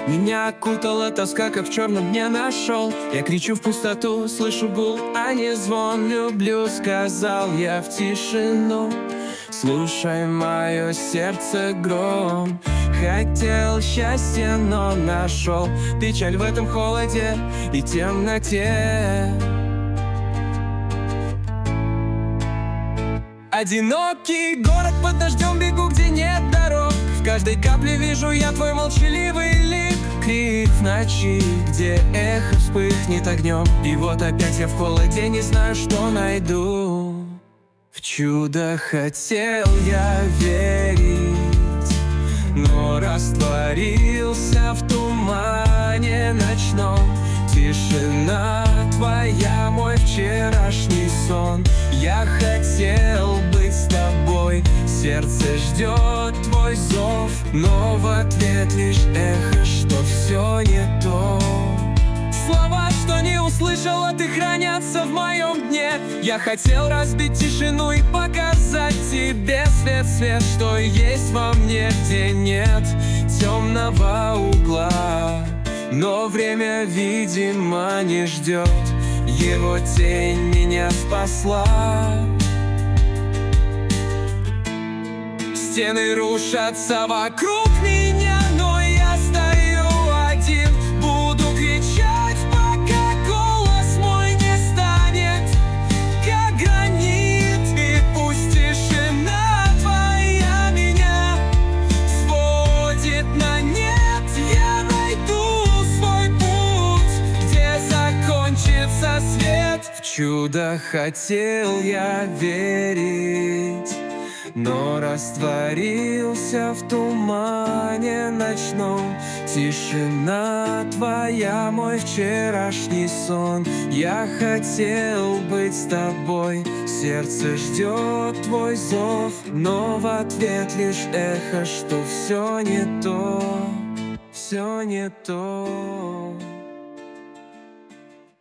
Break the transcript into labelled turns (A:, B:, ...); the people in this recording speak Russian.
A: Меня окутала тоска, как в черном дне нашел. Я кричу в пустоту, слышу гул, а не звон. Люблю, сказал я в тишину. Слушай мое сердце гром. Хотел счастья, но нашел печаль в этом холоде и темноте. Одинокий город под дождем, бегу, где нет дорог. В каждой капле вижу я твой молчаливый лик. Крик в ночи, где эхо вспыхнет огнем. И вот опять я в холоде, не знаю, что найду. В чудо хотел я верить, но растворился в тумане ночном. Тишина твоя, мой вчерашний сон. Я хотел быть с тобой, сердце ждет твой зов, но в ответ лишь эхо, что все не то. Слова, что не услышал, а ты хранятся в моем дне. Я хотел разбить тишину и показать тебе свет, свет, что есть во мне, где нет темного угла. Но время, видимо, не ждет, его тень меня спасла. Стены рушатся вокруг меня, но я стою один. Буду кричать, пока голос мой не станет как гранит. И пусть тишина твоя меня сводит на нет, я найду свой путь, где закончится свет. В чудо хотел я верить, но растворился в тумане ночном. Тишина твоя, мой вчерашний сон. Я хотел быть с тобой, сердце ждет твой зов, но в ответ лишь эхо, что все не то, все не то.